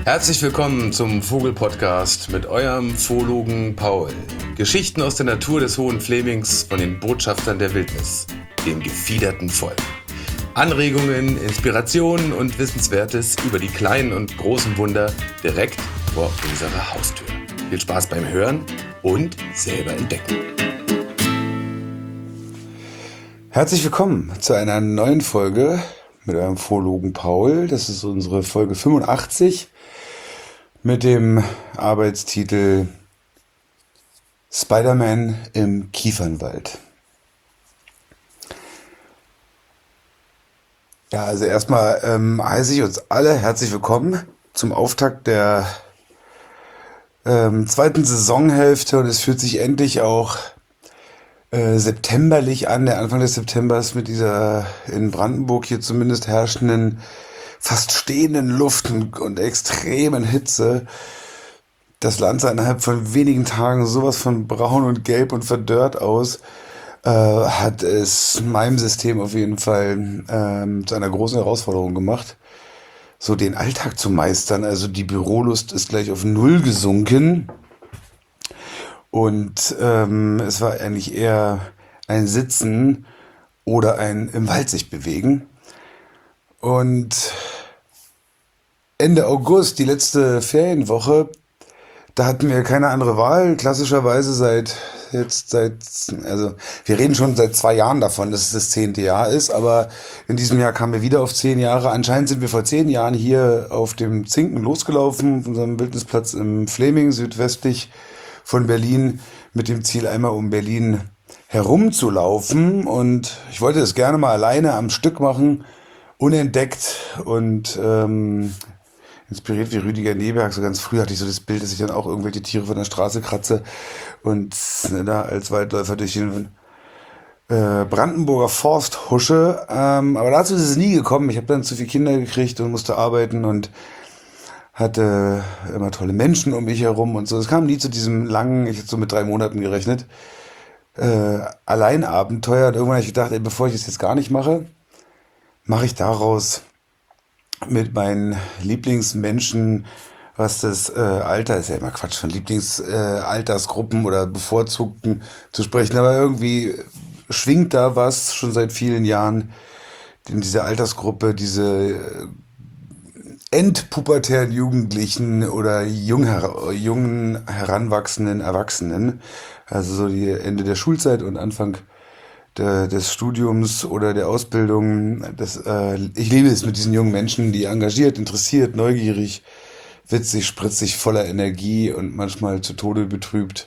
Herzlich willkommen zum Vogel-Podcast mit eurem Phologen Paul. Geschichten aus der Natur des Hohen Flemings von den Botschaftern der Wildnis, dem gefiederten Volk. Anregungen, Inspirationen und Wissenswertes über die kleinen und großen Wunder direkt vor unserer Haustür. Viel Spaß beim Hören und selber entdecken. Herzlich willkommen zu einer neuen Folge mit eurem Phologen Paul. Das ist unsere Folge 85 mit dem Arbeitstitel Spider-Man im Kiefernwald. Ja, also erstmal heiße ich uns alle herzlich willkommen zum Auftakt der zweiten Saisonhälfte, und es fühlt sich endlich auch septemberlich an, der Anfang des Septembers, mit dieser in Brandenburg hier zumindest herrschenden, fast stehenden Luft und extremen Hitze. Das Land sah innerhalb von wenigen Tagen sowas von braun und gelb und verdörrt aus, hat es meinem System auf jeden Fall zu einer großen Herausforderung gemacht, so den Alltag zu meistern. Also die Bürolust ist gleich auf Null gesunken. Und es war eigentlich eher ein Sitzen oder ein im Wald sich bewegen. Und Ende August, die letzte Ferienwoche, da hatten wir keine andere Wahl. Klassischerweise also wir reden schon seit 2 Jahren davon, dass es das 10. Jahr ist, aber in diesem Jahr kamen wir wieder auf 10 Jahre. Anscheinend sind wir vor 10 Jahren hier auf dem Zinken losgelaufen, auf unserem Wildnisplatz im Fleming, südwestlich von Berlin, mit dem Ziel, einmal um Berlin herumzulaufen. Und ich wollte es gerne mal alleine am Stück machen, unentdeckt und inspiriert wie Rüdiger Neberg. So ganz früh hatte ich so das Bild, dass ich dann auch irgendwelche Tiere von der Straße kratze und da als Waldläufer durch den Brandenburger Forst husche. Aber dazu ist es nie gekommen. Ich habe dann zu viele Kinder gekriegt und musste arbeiten und hatte immer tolle Menschen um mich herum und so. Es kam nie zu diesem langen, ich hätte so mit 3 Monaten gerechnet, Alleinabenteuer. Und irgendwann habe ich gedacht, bevor ich das jetzt gar nicht mache, mache ich daraus mit meinen Lieblingsmenschen, was das Alter ist, ja immer Quatsch, von Lieblingsaltersgruppen oder Bevorzugten zu sprechen, aber irgendwie schwingt da was schon seit vielen Jahren in dieser Altersgruppe, diese endpubertären Jugendlichen oder jungen heranwachsenden Erwachsenen, also so die Ende der Schulzeit und Anfang des Studiums oder der Ausbildung. Ich liebe es mit diesen jungen Menschen, die engagiert, interessiert, neugierig, witzig, spritzig, voller Energie und manchmal zu Tode betrübt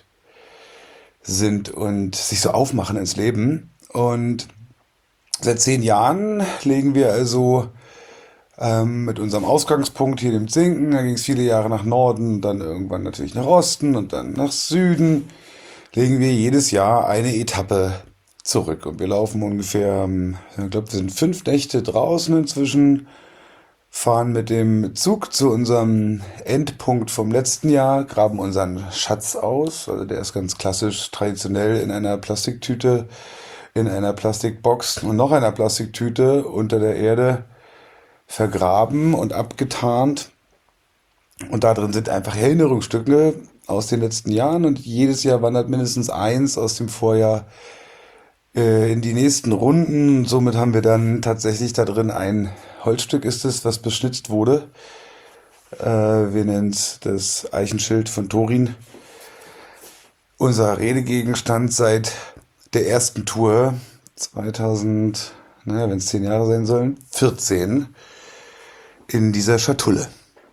sind und sich so aufmachen ins Leben. Und seit 10 Jahren legen wir also mit unserem Ausgangspunkt hier dem Zinken, da ging es viele Jahre nach Norden, dann irgendwann natürlich nach Osten und dann nach Süden, legen wir jedes Jahr eine Etappe zurück. Und wir laufen ungefähr, ich glaube, wir sind 5 Nächte draußen inzwischen, fahren mit dem Zug zu unserem Endpunkt vom letzten Jahr, graben unseren Schatz aus. Also der ist ganz klassisch, traditionell in einer Plastiktüte, in einer Plastikbox und noch einer Plastiktüte unter der Erde vergraben und abgetarnt. Und da drin sind einfach Erinnerungsstücke aus den letzten Jahren, und jedes Jahr wandert mindestens eins aus dem Vorjahr in die nächsten Runden. Somit haben wir dann tatsächlich da drin ein Holzstück, ist es, was beschnitzt wurde. Wir nennen es das Eichenschild von Thorin. Unser Redegegenstand seit der ersten Tour 2000, wenn es 10 Jahre sein sollen, 14 in dieser Schatulle.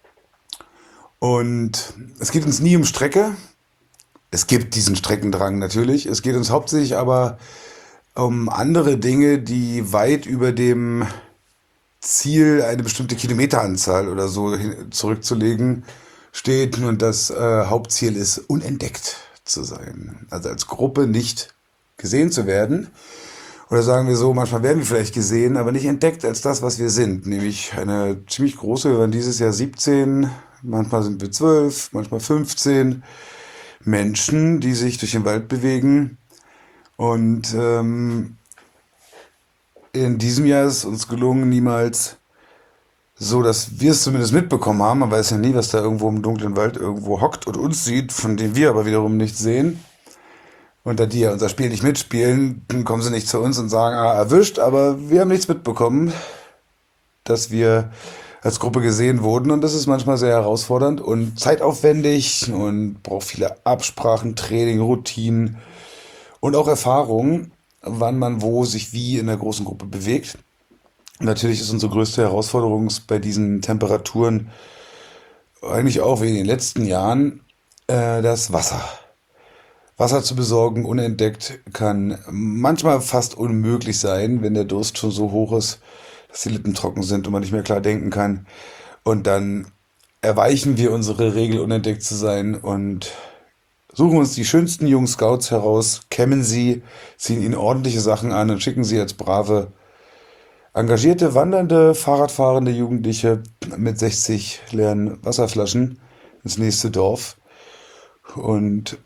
Und es geht uns nie um Strecke. Es gibt diesen Streckendrang natürlich. Es geht uns hauptsächlich aber um andere Dinge, die weit über dem Ziel, eine bestimmte Kilometeranzahl oder so zurückzulegen, steht. Und das Hauptziel ist, unentdeckt zu sein. Also als Gruppe nicht gesehen zu werden. Oder sagen wir so, manchmal werden wir vielleicht gesehen, aber nicht entdeckt als das, was wir sind. Nämlich eine ziemlich große, wir waren dieses Jahr 17, manchmal sind wir 12, manchmal 15 Menschen, die sich durch den Wald bewegen. Und in diesem Jahr ist uns gelungen, niemals so, dass wir es zumindest mitbekommen haben. Man weiß ja nie, was da irgendwo im dunklen Wald irgendwo hockt und uns sieht, von dem wir aber wiederum nichts sehen. Und da die ja unser Spiel nicht mitspielen, dann kommen sie nicht zu uns und sagen, erwischt, aber wir haben nichts mitbekommen, dass wir als Gruppe gesehen wurden. Und das ist manchmal sehr herausfordernd und zeitaufwendig und braucht viele Absprachen, Training, Routinen und auch Erfahrung, wann man wo sich wie in der großen Gruppe bewegt. Natürlich ist unsere größte Herausforderung bei diesen Temperaturen eigentlich auch wie in den letzten Jahren das Wasser. Wasser zu besorgen, unentdeckt, kann manchmal fast unmöglich sein, wenn der Durst schon so hoch ist, dass die Lippen trocken sind und man nicht mehr klar denken kann. Und dann erweichen wir unsere Regel, unentdeckt zu sein und suchen uns die schönsten jungen Scouts heraus, kämmen sie, ziehen ihnen ordentliche Sachen an und schicken sie als brave, engagierte, wandernde, Fahrradfahrende Jugendliche mit 60 leeren Wasserflaschen ins nächste Dorf und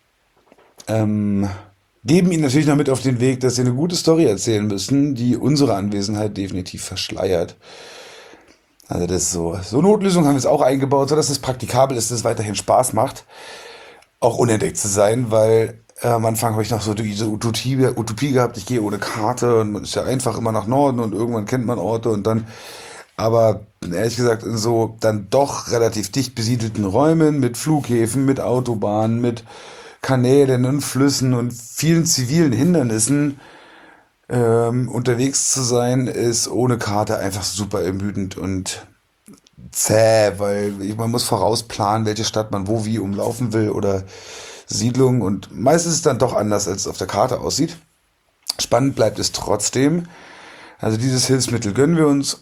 geben ihnen natürlich noch mit auf den Weg, dass sie eine gute Story erzählen müssen, die unsere Anwesenheit definitiv verschleiert. Also das ist so. So Notlösungen haben wir jetzt auch eingebaut, sodass es praktikabel ist, dass es weiterhin Spaß macht, auch unentdeckt zu sein, weil am Anfang habe ich noch so diese Utopie gehabt, ich gehe ohne Karte und man ist ja einfach immer nach Norden und irgendwann kennt man Orte und dann, aber ehrlich gesagt, in so dann doch relativ dicht besiedelten Räumen mit Flughäfen, mit Autobahnen, mit Kanälen und Flüssen und vielen zivilen Hindernissen unterwegs zu sein, ist ohne Karte einfach super ermüdend und zäh, weil man muss vorausplanen, welche Stadt man wo wie umlaufen will oder Siedlung und meistens ist es dann doch anders, als es auf der Karte aussieht. Spannend bleibt es trotzdem. Also dieses Hilfsmittel gönnen wir uns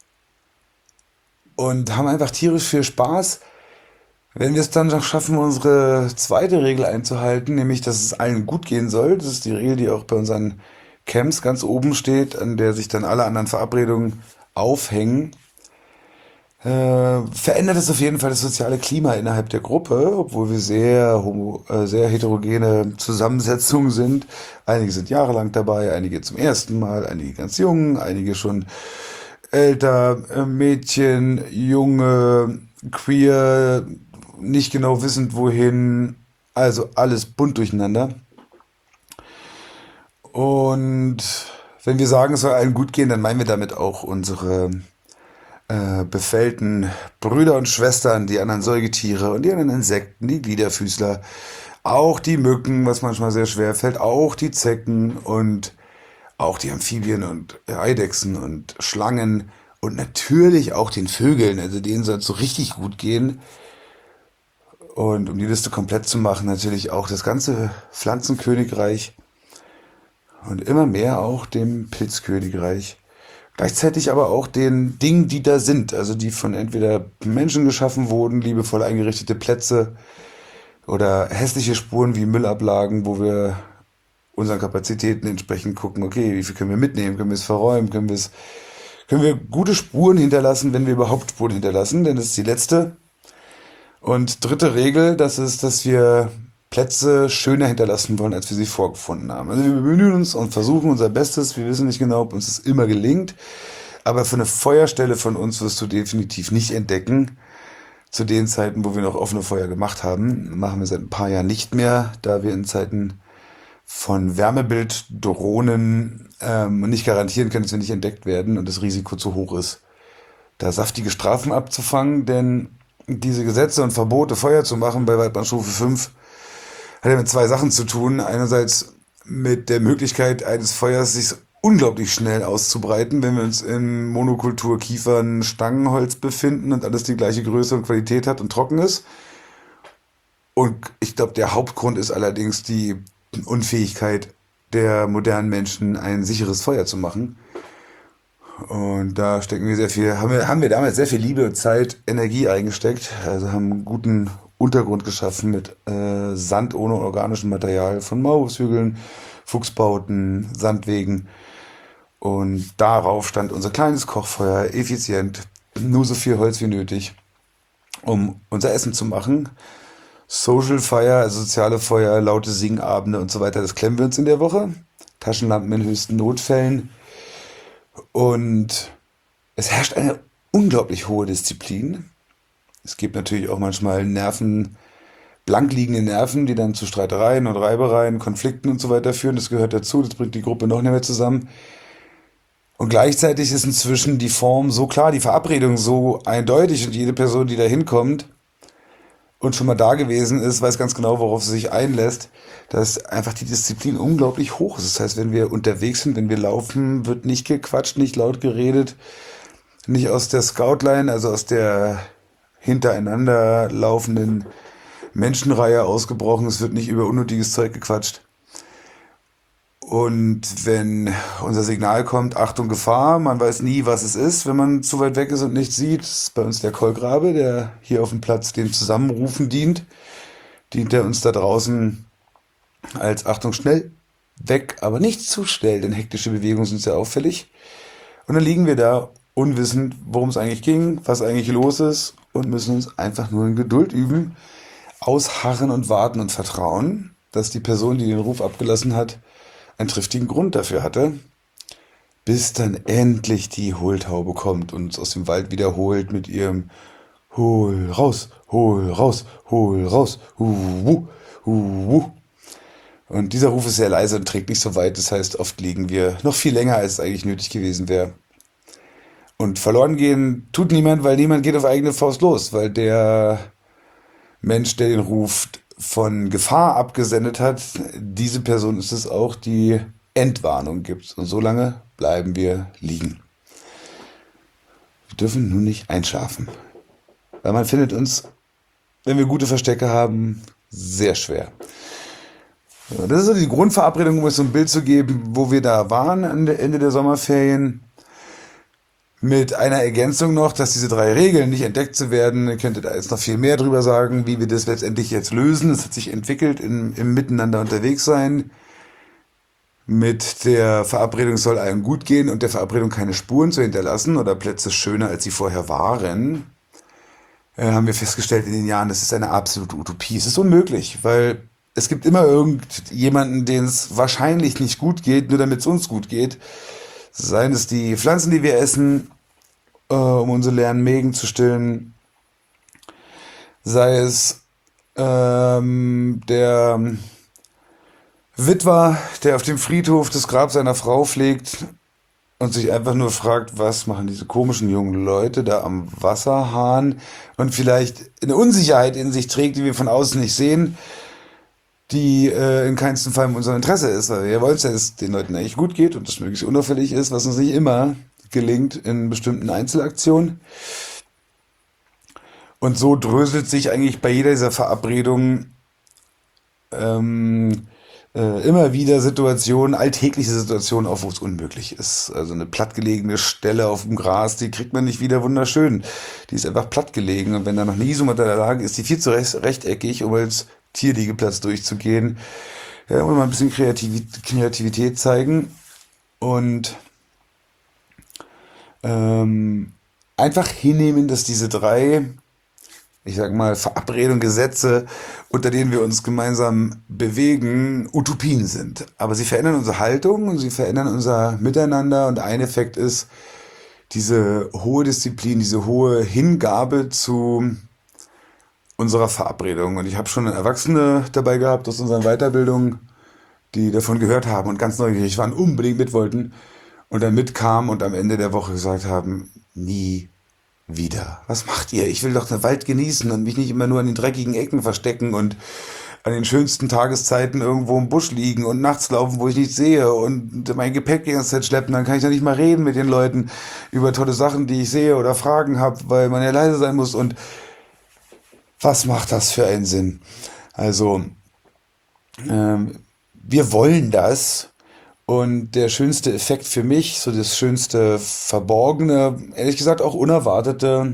und haben einfach tierisch viel Spaß. Wenn wir es dann noch schaffen, unsere zweite Regel einzuhalten, nämlich, dass es allen gut gehen soll, das ist die Regel, die auch bei unseren Camps ganz oben steht, an der sich dann alle anderen Verabredungen aufhängen, verändert es auf jeden Fall das soziale Klima innerhalb der Gruppe, obwohl wir sehr heterogene Zusammensetzungen sind. Einige sind jahrelang dabei, einige zum ersten Mal, einige ganz jung, einige schon älter, Mädchen, Junge, queer, nicht genau wissend wohin, also alles bunt durcheinander. Und wenn wir sagen, es soll allen gut gehen, dann meinen wir damit auch unsere befällten Brüder und Schwestern, die anderen Säugetiere und die anderen Insekten, die Gliederfüßler, auch die Mücken, was manchmal sehr schwer fällt, auch die Zecken und auch die Amphibien und Eidechsen und Schlangen und natürlich auch den Vögeln, also denen soll es so richtig gut gehen. Und um die Liste komplett zu machen, natürlich auch das ganze Pflanzenkönigreich und immer mehr auch dem Pilzkönigreich. Gleichzeitig aber auch den Dingen, die da sind, also die von entweder Menschen geschaffen wurden, liebevoll eingerichtete Plätze oder hässliche Spuren wie Müllablagen, wo wir unseren Kapazitäten entsprechend gucken, okay, wie viel können wir mitnehmen, können wir es verräumen, können wir gute Spuren hinterlassen, wenn wir überhaupt Spuren hinterlassen, denn das ist die letzte und dritte Regel, das ist, dass wir Plätze schöner hinterlassen wollen, als wir sie vorgefunden haben. Also wir bemühen uns und versuchen unser Bestes. Wir wissen nicht genau, ob uns das immer gelingt. Aber für eine Feuerstelle von uns wirst du definitiv nicht entdecken. Zu den Zeiten, wo wir noch offene Feuer gemacht haben, machen wir seit ein paar Jahren nicht mehr, da wir in Zeiten von Wärmebilddrohnen nicht garantieren können, dass wir nicht entdeckt werden und das Risiko zu hoch ist, da saftige Strafen abzufangen. Denn diese Gesetze und Verbote, Feuer zu machen bei Waldbrandstufe 5, hat ja mit zwei Sachen zu tun. Einerseits mit der Möglichkeit eines Feuers, sich unglaublich schnell auszubreiten, wenn wir uns in Monokultur Kiefern, Stangenholz befinden und alles die gleiche Größe und Qualität hat und trocken ist. Und ich glaube, der Hauptgrund ist allerdings die Unfähigkeit der modernen Menschen, ein sicheres Feuer zu machen. Und da stecken wir haben wir damals sehr viel Liebe, Zeit, Energie eingesteckt. Also haben einen guten Untergrund geschaffen mit Sand ohne organischem Material von Maulwurfshügeln, Fuchsbauten, Sandwegen. Und darauf stand unser kleines Kochfeuer, effizient, nur so viel Holz wie nötig, um unser Essen zu machen. Social Fire, also soziale Feuer, laute Singabende und so weiter, das klemmen wir uns in der Woche. Taschenlampen in höchsten Notfällen. Und es herrscht eine unglaublich hohe Disziplin. Es gibt natürlich auch manchmal blank liegende Nerven, die dann zu Streitereien und Reibereien, Konflikten und so weiter führen. Das gehört dazu, das bringt die Gruppe noch nicht mehr zusammen. Und gleichzeitig ist inzwischen die Form so klar, die Verabredung so eindeutig und jede Person, die da hinkommt und schon mal da gewesen ist, weiß ganz genau, worauf sie sich einlässt, dass einfach die Disziplin unglaublich hoch ist. Das heißt, wenn wir unterwegs sind, wenn wir laufen, wird nicht gequatscht, nicht laut geredet, nicht aus der Scoutline, also aus der hintereinander laufenden Menschenreihe ausgebrochen, es wird nicht über unnötiges Zeug gequatscht. Und wenn unser Signal kommt, Achtung, Gefahr, man weiß nie, was es ist, wenn man zu weit weg ist und nichts sieht. Das ist bei uns der Kolkrabe, der hier auf dem Platz dem Zusammenrufen dient. Dient er uns da draußen als Achtung, schnell weg, aber nicht zu schnell, denn hektische Bewegungen sind sehr auffällig. Und dann liegen wir da unwissend, worum es eigentlich ging, was eigentlich los ist und müssen uns einfach nur in Geduld üben, ausharren und warten und vertrauen, dass die Person, die den Ruf abgelassen hat, einen triftigen Grund dafür hatte, bis dann endlich die Hohltaube kommt und uns aus dem Wald wiederholt mit ihrem Hol raus, hol raus, hol raus, hu, hu. Und dieser Ruf ist sehr leise und trägt nicht so weit, das heißt, oft liegen wir noch viel länger, als es eigentlich nötig gewesen wäre. Und verloren gehen tut niemand, weil niemand geht auf eigene Faust los, weil der Mensch, der den Ruf von Gefahr abgesendet hat, diese Person ist es auch, die Entwarnung gibt. Und so lange bleiben wir liegen. Wir dürfen nun nicht einschlafen. Weil man findet uns, wenn wir gute Verstecke haben, sehr schwer. Das ist so die Grundverabredung, um euch so ein Bild zu geben, wo wir da waren am Ende der Sommerferien. Mit einer Ergänzung noch, dass diese 3 Regeln nicht entdeckt zu werden. Ihr könntet da jetzt noch viel mehr drüber sagen, wie wir das letztendlich jetzt lösen. Es hat sich entwickelt im Miteinander unterwegs sein. Mit der Verabredung soll allen gut gehen und der Verabredung keine Spuren zu hinterlassen oder Plätze schöner, als sie vorher waren. Haben wir festgestellt in den Jahren, das ist eine absolute Utopie. Es ist unmöglich, weil es gibt immer irgendjemanden, denen es wahrscheinlich nicht gut geht, nur damit es uns gut geht. Seien es die Pflanzen, die wir essen, um unsere leeren Mägen zu stillen. Sei es der Witwer, der auf dem Friedhof das Grab seiner Frau pflegt und sich einfach nur fragt, was machen diese komischen jungen Leute da am Wasserhahn und vielleicht eine Unsicherheit in sich trägt, die wir von außen nicht sehen, die in keinsten Fall in unserem Interesse ist. Weil wir wollen es ja, dass es den Leuten eigentlich gut geht und das möglichst unauffällig ist, was uns nicht immer gelingt in bestimmten Einzelaktionen. Und so dröselt sich eigentlich bei jeder dieser Verabredungen immer wieder Situationen, alltägliche Situationen auf, wo es unmöglich ist. Also eine plattgelegene Stelle auf dem Gras, die kriegt man nicht wieder wunderschön. Die ist einfach plattgelegen und wenn da noch eine Isom unter der Lage ist, die viel zu rechteckig, um als Tierliegeplatz durchzugehen. Ja, wollen wir mal ein bisschen Kreativität zeigen und einfach hinnehmen, dass diese 3, ich sag mal, Verabredungen, Gesetze, unter denen wir uns gemeinsam bewegen, Utopien sind. Aber sie verändern unsere Haltung und sie verändern unser Miteinander und ein Effekt ist diese hohe Disziplin, diese hohe Hingabe zu unserer Verabredung. Und ich habe schon Erwachsene dabei gehabt aus unseren Weiterbildungen, die davon gehört haben und ganz neugierig waren, unbedingt mit wollten und dann mitkamen und am Ende der Woche gesagt haben, nie wieder. Was macht ihr? Ich will doch den Wald genießen und mich nicht immer nur an den dreckigen Ecken verstecken und an den schönsten Tageszeiten irgendwo im Busch liegen und nachts laufen, wo ich nichts sehe und mein Gepäck die ganze Zeit schleppen. Dann kann ich ja nicht mal reden mit den Leuten über tolle Sachen, die ich sehe oder Fragen habe, weil man ja leise sein muss und was macht das für einen Sinn? Also, wir wollen das und der schönste Effekt für mich, so das schönste Verborgene, ehrlich gesagt auch Unerwartete,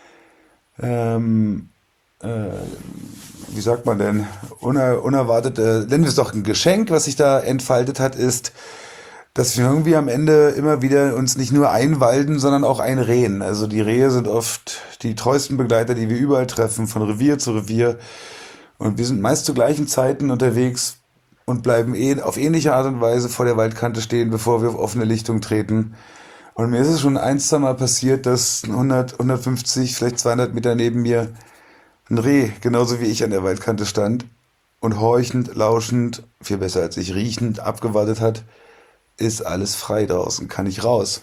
wie sagt man denn, unerwartete, nennen wir es doch ein Geschenk, was sich da entfaltet hat, ist, dass wir irgendwie am Ende immer wieder uns nicht nur einwalden, sondern auch einrehen. Also die Rehe sind oft die treuesten Begleiter, die wir überall treffen, von Revier zu Revier. Und wir sind meist zu gleichen Zeiten unterwegs und bleiben auf ähnliche Art und Weise vor der Waldkante stehen, bevor wir auf offene Lichtung treten. Und mir ist es schon ein, zwei Mal passiert, dass 100, 150, vielleicht 200 Meter neben mir ein Reh, genauso wie ich an der Waldkante stand und horchend, lauschend, viel besser als ich, riechend abgewartet hat, ist alles frei draußen, kann ich raus.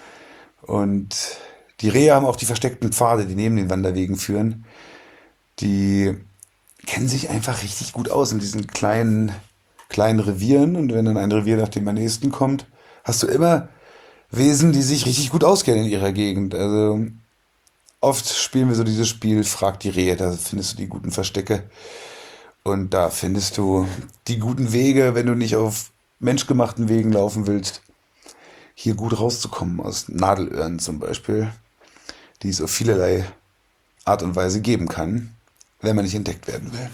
Und die Rehe haben auch die versteckten Pfade, die neben den Wanderwegen führen. Die kennen sich einfach richtig gut aus in diesen kleinen Revieren. Und wenn dann ein Revier nach dem nächsten kommt, hast du immer Wesen, die sich richtig gut auskennen in ihrer Gegend. Also oft spielen wir so dieses Spiel, frag die Rehe, da findest du die guten Verstecke. Und da findest du die guten Wege, wenn du nicht auf menschgemachten Wegen laufen willst, hier gut rauszukommen, aus Nadelöhren zum Beispiel, die es auf vielerlei Art und Weise geben kann, wenn man nicht entdeckt werden will.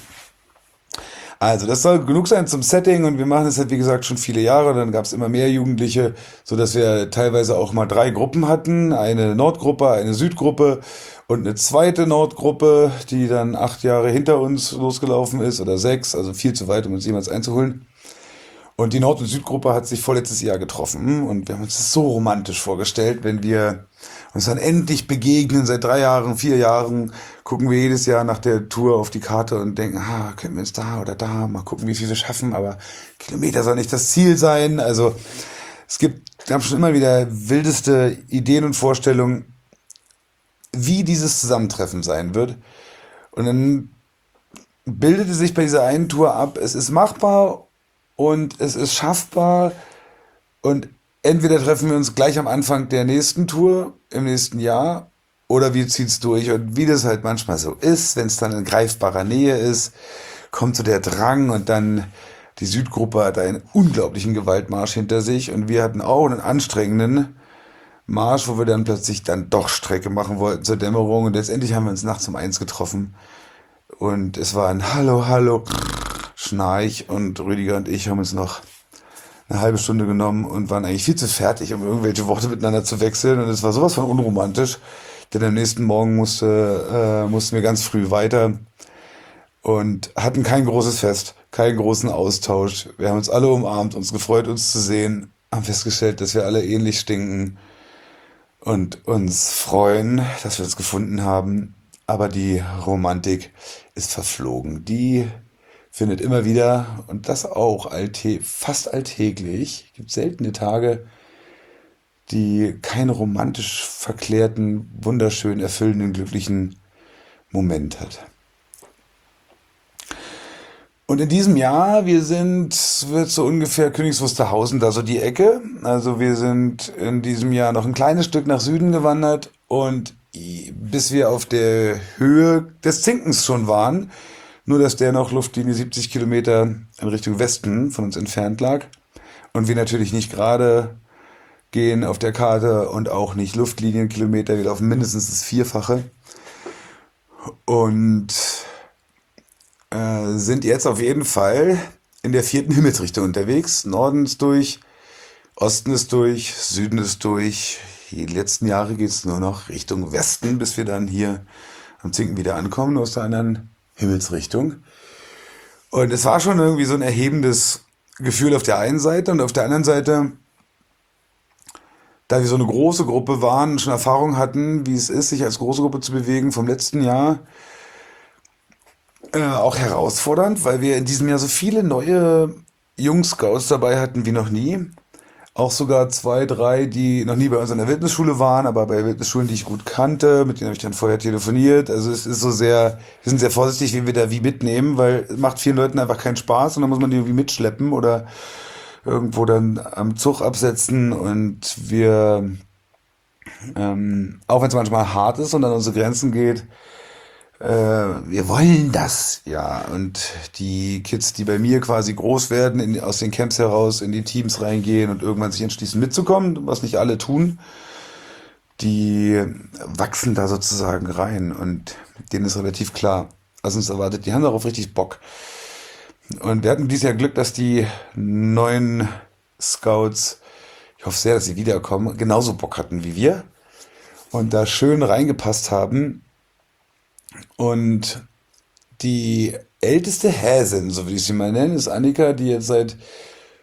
Also, das soll genug sein zum Setting und wir machen es halt, wie gesagt, schon viele Jahre. Dann gab es immer mehr Jugendliche, sodass wir teilweise auch mal 3 Gruppen hatten. Eine Nordgruppe, eine Südgruppe und eine zweite Nordgruppe, die dann 8 Jahre hinter uns losgelaufen ist oder 6, also viel zu weit, um uns jemals einzuholen. Und die Nord- und Südgruppe hat sich vorletztes Jahr getroffen und wir haben uns das so romantisch vorgestellt, wenn wir uns dann endlich begegnen. Seit 3 Jahren, 4 Jahren gucken wir jedes Jahr nach der Tour auf die Karte und denken, können wir uns da oder da, mal gucken, wie viel wir schaffen, aber Kilometer soll nicht das Ziel sein. Also gab schon immer wieder wildeste Ideen und Vorstellungen, wie dieses Zusammentreffen sein wird. Und dann bildete sich bei dieser einen Tour ab, es ist machbar und es ist schaffbar und entweder treffen wir uns gleich am Anfang der nächsten Tour im nächsten Jahr oder wir ziehen es durch. Und wie das halt manchmal so ist, wenn es dann in greifbarer Nähe ist, kommt so der Drang und dann die Südgruppe hat einen unglaublichen Gewaltmarsch hinter sich und wir hatten auch einen anstrengenden Marsch, wo wir dann plötzlich dann doch Strecke machen wollten zur Dämmerung und letztendlich haben wir uns nachts um 1 getroffen und es war ein Hallo, Hallo, Schnarch und Rüdiger und ich haben uns noch eine halbe Stunde genommen und waren eigentlich viel zu fertig, um irgendwelche Worte miteinander zu wechseln. Und es war sowas von unromantisch, denn am nächsten Morgen mussten wir ganz früh weiter und hatten kein großes Fest, keinen großen Austausch. Wir haben uns alle umarmt, uns gefreut, uns zu sehen, haben festgestellt, dass wir alle ähnlich stinken und uns freuen, dass wir uns gefunden haben. Aber die Romantik ist verflogen. Die findet immer wieder, und das auch fast alltäglich, es gibt seltene Tage, die keinen romantisch verklärten, wunderschön erfüllenden, glücklichen Moment hat. Und in diesem Jahr, wird so ungefähr Königs Wusterhausen da so die Ecke. Also wir sind in diesem Jahr noch ein kleines Stück nach Süden gewandert und bis wir auf der Höhe des Zinkens schon waren, nur dass der noch Luftlinie 70 Kilometer in Richtung Westen von uns entfernt lag und wir natürlich nicht gerade gehen auf der Karte und auch nicht Luftlinienkilometer, wir laufen mindestens das Vierfache und sind jetzt auf jeden Fall in der 4. Himmelsrichtung unterwegs. Norden ist durch, Osten ist durch, Süden ist durch. Die letzten Jahre geht es nur noch Richtung Westen, bis wir dann hier am Zinken wieder ankommen, aus der anderen Himmelsrichtung. Und es war schon irgendwie so ein erhebendes Gefühl auf der einen Seite und auf der anderen Seite, da wir so eine große Gruppe waren und schon Erfahrung hatten, wie es ist, sich als große Gruppe zu bewegen vom letzten Jahr, auch herausfordernd, weil wir in diesem Jahr so viele neue Jungscouts dabei hatten wie noch nie. Auch sogar 2, 3, die noch nie bei uns an der Wildnisschule waren, aber bei Wildnisschulen, die ich gut kannte, mit denen habe ich dann vorher telefoniert. Also es ist wir sind sehr vorsichtig, wie wir da wie mitnehmen, weil es macht vielen Leuten einfach keinen Spaß und dann muss man die irgendwie mitschleppen oder irgendwo dann am Zug absetzen und wir, auch wenn es manchmal hart ist und an unsere Grenzen geht, wir wollen das, ja. Und die Kids, die bei mir quasi groß werden, aus den Camps heraus in die Teams reingehen und irgendwann sich entschließen mitzukommen, was nicht alle tun, die wachsen da sozusagen rein und denen ist relativ klar, was uns erwartet. Die haben darauf richtig Bock. Und wir hatten dieses Jahr Glück, dass die neuen Scouts, ich hoffe sehr, dass sie wiederkommen, genauso Bock hatten wie wir und da schön reingepasst haben. Und die älteste Häsin, so würde ich sie mal nennen, ist Annika, die jetzt seit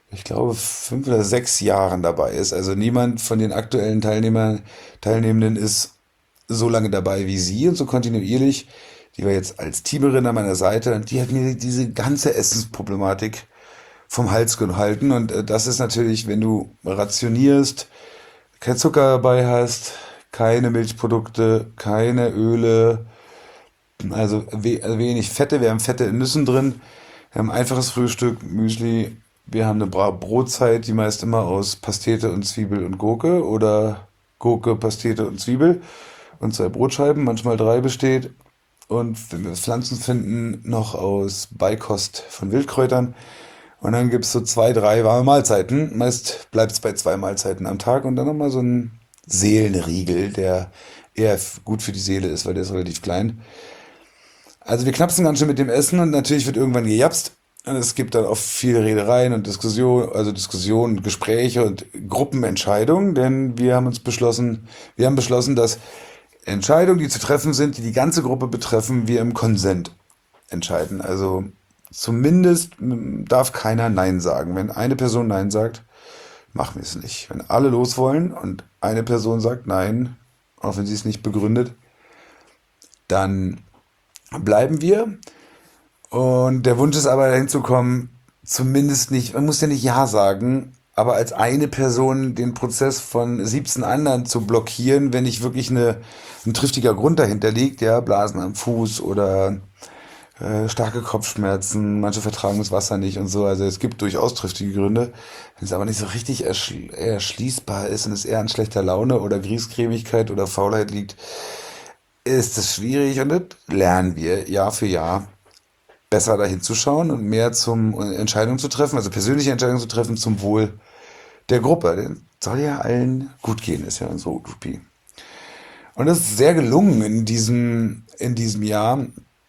ich glaube, 5 oder 6 Jahren dabei ist. Also niemand von den aktuellen Teilnehmenden ist so lange dabei wie sie und so kontinuierlich. Die war jetzt als Teamerin an meiner Seite und die hat mir diese ganze Essensproblematik vom Hals gehalten. Und das ist natürlich, wenn du rationierst, kein Zucker dabei hast, keine Milchprodukte, keine Öle, also wenig Fette. Wir haben Fette in Nüssen drin. Wir haben ein einfaches Frühstück, Müsli. Wir haben eine Brotzeit, die meist immer aus Pastete und Zwiebel und Gurke oder Gurke, Pastete und Zwiebel und 2 Brotscheiben, manchmal 3 besteht. Und wenn wir Pflanzen finden, noch aus Beikost von Wildkräutern. Und dann gibt es so 2, 3 warme Mahlzeiten. Meist bleibt es bei 2 Mahlzeiten am Tag und dann nochmal so ein Seelenriegel, der eher gut für die Seele ist, weil der ist relativ klein. Also wir knapsen ganz schön mit dem Essen und natürlich wird irgendwann gejapst. Und es gibt dann auch viele Redereien und Diskussionen, Gespräche und Gruppenentscheidungen, denn wir haben beschlossen, dass Entscheidungen, die zu treffen sind, die die ganze Gruppe betreffen, wir im Konsent entscheiden. Also zumindest darf keiner Nein sagen. Wenn eine Person Nein sagt, machen wir es nicht. Wenn alle los wollen und eine Person sagt Nein, auch wenn sie es nicht begründet, dann bleiben wir. Und der Wunsch ist aber dahin zu kommen, zumindest nicht, man muss ja nicht Ja sagen, aber als eine Person den Prozess von 17 anderen zu blockieren, wenn nicht wirklich ein triftiger Grund dahinter liegt, ja, Blasen am Fuß oder starke Kopfschmerzen, manche vertragen das Wasser nicht und so. Also es gibt durchaus triftige Gründe. Wenn es aber nicht so richtig erschließbar ist und es eher an schlechter Laune oder Griesgrämigkeit oder Faulheit liegt, ist es schwierig und das lernen wir Jahr für Jahr besser dahin zu schauen und mehr zum Entscheidungen zu treffen, also persönliche Entscheidungen zu treffen zum Wohl der Gruppe. Denn soll ja allen gut gehen, ist ja unsere Utopie. Und das ist sehr gelungen in diesem Jahr.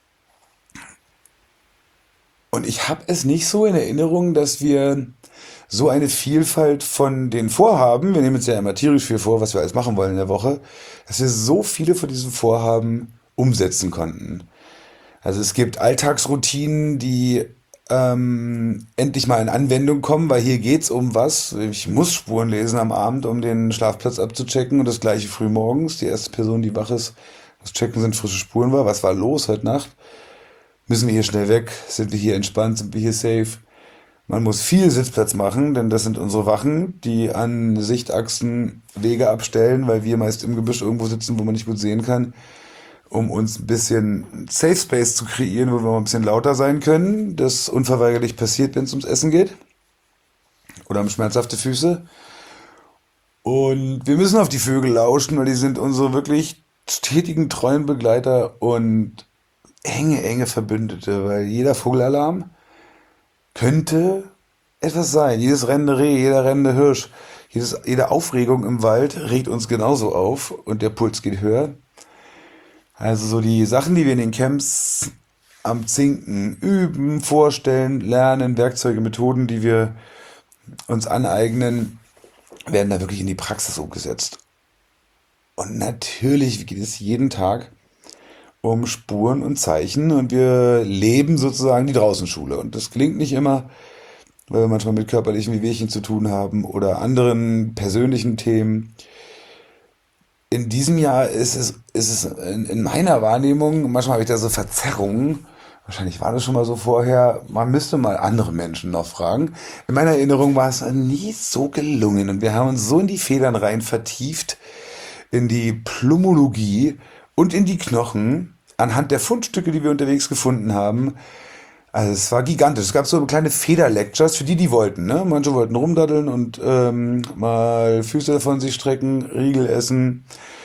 Und ich habe es nicht so in Erinnerung, dass wir so eine Vielfalt von den Vorhaben, wir nehmen uns ja immer tierisch viel vor, was wir alles machen wollen in der Woche, dass wir so viele von diesen Vorhaben umsetzen konnten. Also es gibt Alltagsroutinen, die endlich mal in Anwendung kommen, weil hier geht's um was. Ich muss Spuren lesen am Abend, um den Schlafplatz abzuchecken und das gleiche früh morgens. Die erste Person, die wach ist, muss checken, sind frische Spuren war. Was war los heute Nacht? Müssen wir hier schnell weg? Sind wir hier entspannt? Sind wir hier safe? Man muss viel Sitzplatz machen, denn das sind unsere Wachen, die an Sichtachsen Wege abstellen, weil wir meist im Gebüsch irgendwo sitzen, wo man nicht gut sehen kann, um uns ein bisschen Safe Space zu kreieren, wo wir mal ein bisschen lauter sein können. Das unverweigerlich passiert, wenn es ums Essen geht oder um schmerzhafte Füße. Und wir müssen auf die Vögel lauschen, weil die sind unsere wirklich stetigen, treuen Begleiter und enge Verbündete, weil jeder Vogelalarm könnte etwas sein. Jedes rennende Reh, jeder rennende Hirsch, jede Aufregung im Wald regt uns genauso auf und der Puls geht höher. Also so die Sachen, die wir in den Camps am Zinken üben, vorstellen, lernen, Werkzeuge, Methoden, die wir uns aneignen, werden da wirklich in die Praxis umgesetzt. Und natürlich geht es jeden Tag um Spuren und Zeichen und wir leben sozusagen die Draußenschule. Und das gelingt nicht immer, weil wir manchmal mit körperlichen Wehwehchen zu tun haben oder anderen persönlichen Themen. In diesem Jahr ist es in meiner Wahrnehmung, manchmal habe ich da so Verzerrungen, wahrscheinlich war das schon mal so vorher, man müsste mal andere Menschen noch fragen. In meiner Erinnerung war es nie so gelungen und wir haben uns so in die Federn rein vertieft, in die Plumologie und in die Knochen, anhand der Fundstücke, die wir unterwegs gefunden haben. Also es war gigantisch. Es gab so kleine Feder-Lectures für die, die wollten. Ne? Manche wollten rumdaddeln und mal Füße von sich strecken, Riegel essen,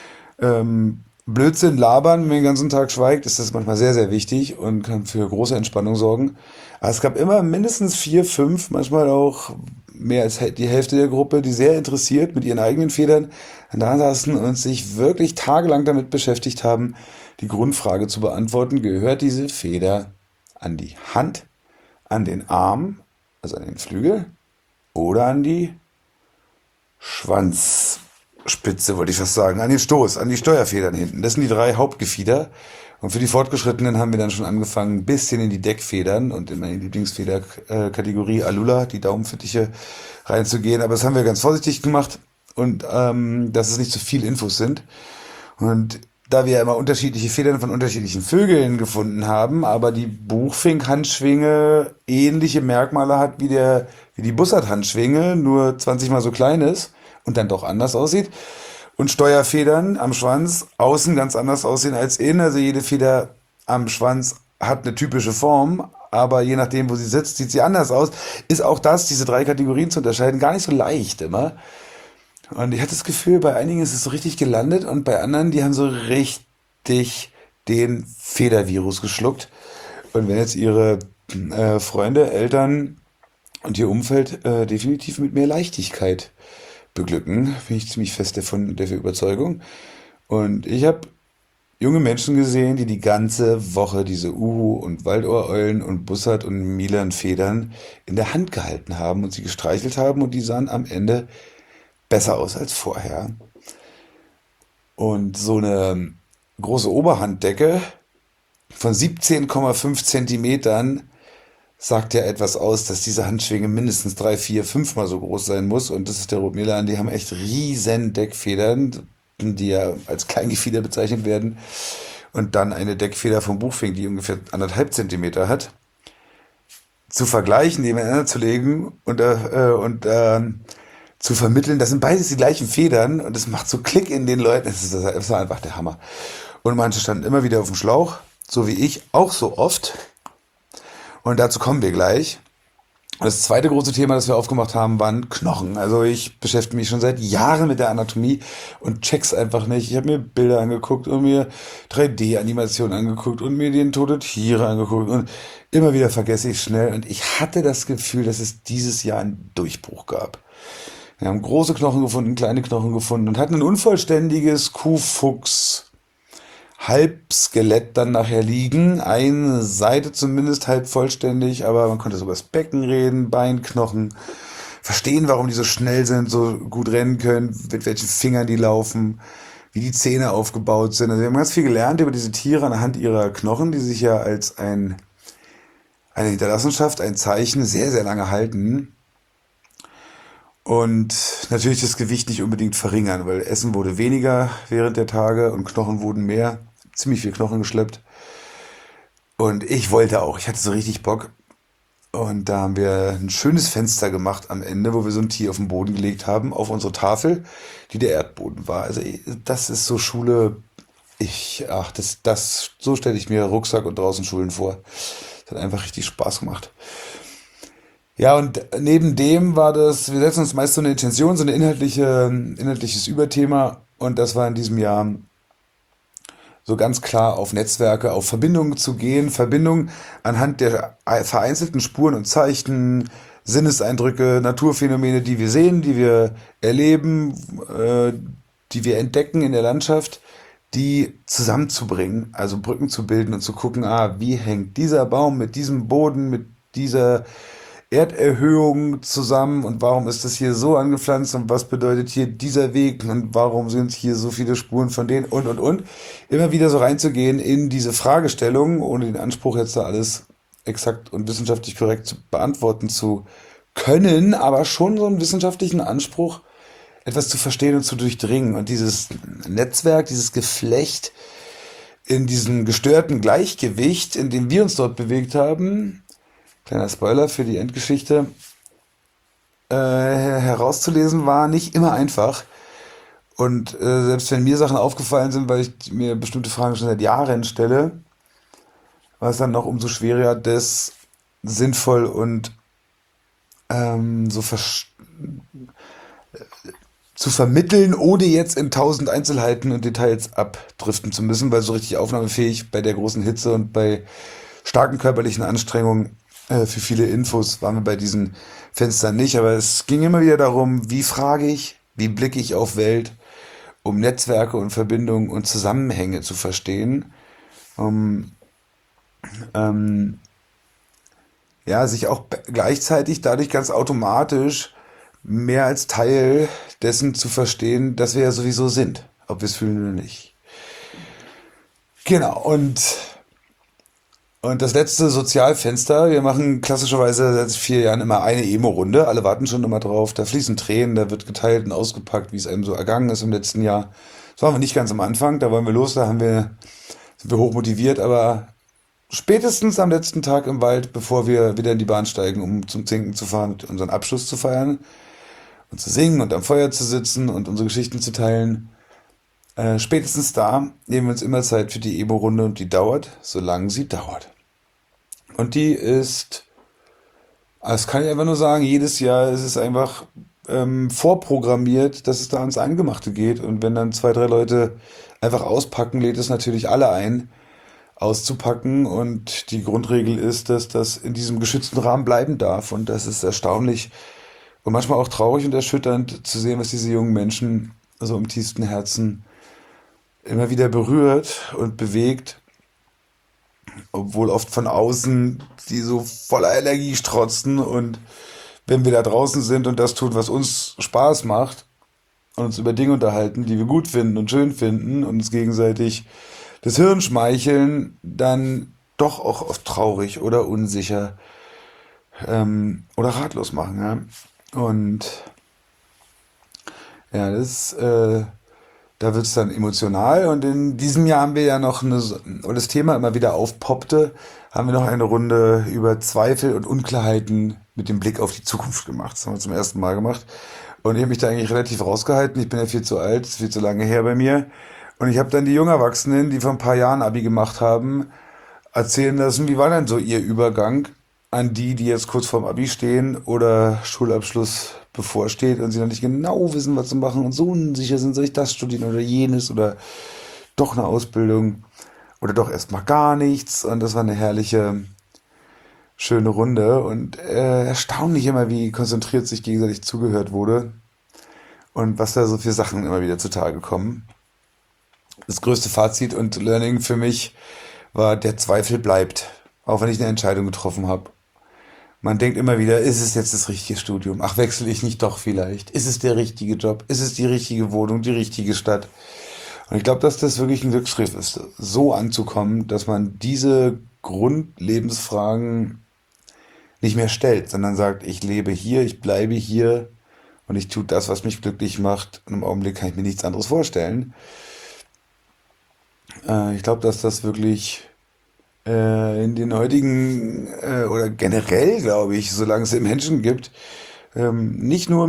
Blödsinn labern. Wenn man den ganzen Tag schweigt, ist das manchmal sehr, sehr wichtig und kann für große Entspannung sorgen. Aber es gab immer mindestens 4, 5, manchmal auch mehr als die Hälfte der Gruppe, die sehr interessiert mit ihren eigenen Federn da saßen und sich wirklich tagelang damit beschäftigt haben, die Grundfrage zu beantworten: Gehört diese Feder an die Hand, an den Arm, also an den Flügel, oder an die Schwanzflosse? Spitze, wollte ich fast sagen, an den Stoß, an die Steuerfedern hinten. Das sind die 3 Hauptgefieder. Und für die Fortgeschrittenen haben wir dann schon angefangen, ein bisschen in die Deckfedern und in meine Lieblingsfederkategorie Alula, die Daumenfittiche, reinzugehen. Aber das haben wir ganz vorsichtig gemacht und dass es nicht zu viel Infos sind. Und da wir ja immer unterschiedliche Federn von unterschiedlichen Vögeln gefunden haben, aber die Buchfink-Handschwinge ähnliche Merkmale hat wie die Bussard-Handschwinge, nur 20 mal so klein ist und dann doch anders aussieht. Und Steuerfedern am Schwanz außen ganz anders aussehen als innen. Also jede Feder am Schwanz hat eine typische Form, aber je nachdem, wo sie sitzt, sieht sie anders aus. Ist auch das, diese 3 Kategorien zu unterscheiden, gar nicht so leicht immer. Und ich hatte das Gefühl, bei einigen ist es so richtig gelandet und bei anderen, die haben so richtig den Federvirus geschluckt. Und wenn jetzt ihre Freunde, Eltern und ihr Umfeld definitiv mit mehr Leichtigkeit beglücken, bin ich ziemlich fest davon der Überzeugung. Und ich habe junge Menschen gesehen, die die ganze Woche diese Uhu und Waldohreulen und Bussard und Milan-Federn in der Hand gehalten haben und sie gestreichelt haben und die sahen am Ende besser aus als vorher. Und so eine große Oberhanddecke von 17,5 Zentimetern sagt ja etwas aus, dass diese Handschwinge mindestens 3, 4, 5 Mal so groß sein muss. Und das ist der Rotmilan. Die haben echt riesen Deckfedern, die ja als Kleingefieder bezeichnet werden. Und dann eine Deckfeder vom Buchfink, die ungefähr 1,5 Zentimeter hat. Zu vergleichen, nebeneinander zu legen und zu vermitteln, das sind beides die gleichen Federn und das macht so Klick in den Leuten. Das war einfach der Hammer. Und manche standen immer wieder auf dem Schlauch, so wie ich, auch so oft. Und dazu kommen wir gleich. Und das zweite große Thema, das wir aufgemacht haben, waren Knochen. Also ich beschäftige mich schon seit Jahren mit der Anatomie und check's einfach nicht. Ich habe mir Bilder angeguckt und mir 3D-Animationen angeguckt und mir den tote Tiere angeguckt und immer wieder vergesse ich schnell. Und ich hatte das Gefühl, dass es dieses Jahr einen Durchbruch gab. Wir haben große Knochen gefunden, kleine Knochen gefunden und hatten ein unvollständiges Kuhfuchs Halbskelett dann nachher liegen. Eine Seite zumindest halb vollständig, aber man konnte so über das Becken reden, Beinknochen, verstehen, warum die so schnell sind, so gut rennen können, mit welchen Fingern die laufen, wie die Zähne aufgebaut sind. Also wir haben ganz viel gelernt über diese Tiere anhand ihrer Knochen, die sich ja als eine Hinterlassenschaft, ein Zeichen sehr, sehr lange halten. Und natürlich das Gewicht nicht unbedingt verringern, weil Essen wurde weniger während der Tage und Knochen wurden mehr. Ziemlich viel Knochen geschleppt. Und ich wollte auch, ich hatte so richtig Bock. Und da haben wir ein schönes Fenster gemacht am Ende, wo wir so ein Tier auf den Boden gelegt haben, auf unsere Tafel, die der Erdboden war. Also das ist so Schule, so stelle ich mir Rucksack und draußen Schulen vor. Das hat einfach richtig Spaß gemacht. Ja, und neben dem wir setzen uns meist so eine Intention, so ein inhaltliches Überthema. Und das war in diesem Jahr so ganz klar auf Netzwerke, auf Verbindungen zu gehen. Verbindungen anhand der vereinzelten Spuren und Zeichen, Sinneseindrücke, Naturphänomene, die wir sehen, die wir erleben, die wir entdecken in der Landschaft, die zusammenzubringen, also Brücken zu bilden und zu gucken, wie hängt dieser Baum mit diesem Boden, mit dieser Erderhöhung zusammen und warum ist das hier so angepflanzt und was bedeutet hier dieser Weg und warum sind hier so viele Spuren von denen und. Immer wieder so reinzugehen in diese Fragestellung, ohne den Anspruch jetzt da alles exakt und wissenschaftlich korrekt beantworten zu können, aber schon so einen wissenschaftlichen Anspruch, etwas zu verstehen und zu durchdringen. Und dieses Netzwerk, dieses Geflecht in diesem gestörten Gleichgewicht, in dem wir uns dort bewegt haben, kleiner Spoiler für die Endgeschichte, herauszulesen war nicht immer einfach. Und selbst wenn mir Sachen aufgefallen sind, weil ich mir bestimmte Fragen schon seit Jahren stelle, war es dann noch umso schwerer, das sinnvoll und zu vermitteln, ohne jetzt in 1000 Einzelheiten und Details abdriften zu müssen, weil so richtig aufnahmefähig bei der großen Hitze und bei starken körperlichen Anstrengungen für viele Infos waren wir bei diesen Fenstern nicht, aber es ging immer wieder darum, wie frage ich, wie blicke ich auf Welt, um Netzwerke und Verbindungen und Zusammenhänge zu verstehen, sich auch gleichzeitig dadurch ganz automatisch mehr als Teil dessen zu verstehen, dass wir ja sowieso sind, ob wir es fühlen oder nicht. Genau, und das letzte Sozialfenster, wir machen klassischerweise seit 4 Jahren immer eine Emo-Runde, alle warten schon immer drauf, da fließen Tränen, da wird geteilt und ausgepackt, wie es einem so ergangen ist im letzten Jahr. Das waren wir nicht ganz am Anfang, da wollen wir los, sind wir hoch motiviert, aber spätestens am letzten Tag im Wald, bevor wir wieder in die Bahn steigen, um zum Zinken zu fahren und unseren Abschluss zu feiern und zu singen und am Feuer zu sitzen und unsere Geschichten zu teilen, spätestens da nehmen wir uns immer Zeit für die Emo-Runde und die dauert, solange sie dauert. Und die ist, das kann ich einfach nur sagen, jedes Jahr ist es einfach vorprogrammiert, dass es da ans Eingemachte geht. Und wenn dann 2, 3 Leute einfach auspacken, lädt es natürlich alle ein, auszupacken. Und die Grundregel ist, dass das in diesem geschützten Rahmen bleiben darf. Und das ist erstaunlich und manchmal auch traurig und erschütternd zu sehen, was diese jungen Menschen so im tiefsten Herzen immer wieder berührt und bewegt, obwohl oft von außen die so voller Energie strotzen. Und wenn wir da draußen sind und das tun, was uns Spaß macht und uns über Dinge unterhalten, die wir gut finden und schön finden und uns gegenseitig das Hirn schmeicheln, dann doch auch oft traurig oder unsicher oder ratlos machen. Ja? Und ja, da wird es dann emotional. Und in diesem Jahr haben wir ja noch weil das Thema immer wieder aufpoppte, haben wir noch eine Runde über Zweifel und Unklarheiten mit dem Blick auf die Zukunft gemacht. Das haben wir zum ersten Mal gemacht. Und ich habe mich da eigentlich relativ rausgehalten. Ich bin ja viel zu alt, ist viel zu lange her bei mir. Und ich habe dann die Jungerwachsenen, die vor ein paar Jahren Abi gemacht haben, erzählen lassen, wie war denn so ihr Übergang an die jetzt kurz vorm Abi stehen oder Schulabschluss bevorsteht und sie noch nicht genau wissen, was zu machen und so unsicher sind, soll ich das studieren oder jenes oder doch eine Ausbildung oder doch erstmal gar nichts. Und das war eine herrliche, schöne Runde und erstaunlich immer, wie konzentriert sich gegenseitig zugehört wurde und was da so für Sachen immer wieder zutage kommen. Das größte Fazit und Learning für mich war, der Zweifel bleibt, auch wenn ich eine Entscheidung getroffen habe. Man denkt immer wieder, ist es jetzt das richtige Studium? Ach, wechsle ich nicht doch vielleicht? Ist es der richtige Job? Ist es die richtige Wohnung, die richtige Stadt? Und ich glaube, dass das wirklich ein Glücksgriff ist, so anzukommen, dass man diese Grundlebensfragen nicht mehr stellt, sondern sagt, ich lebe hier, ich bleibe hier und ich tue das, was mich glücklich macht. Und im Augenblick kann ich mir nichts anderes vorstellen. Ich glaube, dass das wirklich in den heutigen oder generell, glaube ich, solange es Menschen gibt, nicht nur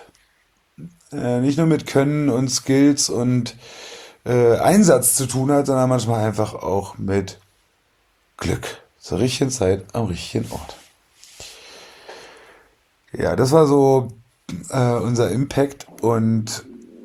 mit Können und Skills und Einsatz zu tun hat, sondern manchmal einfach auch mit Glück. Zur richtigen Zeit am richtigen Ort. Ja, das war so unser Impact. Und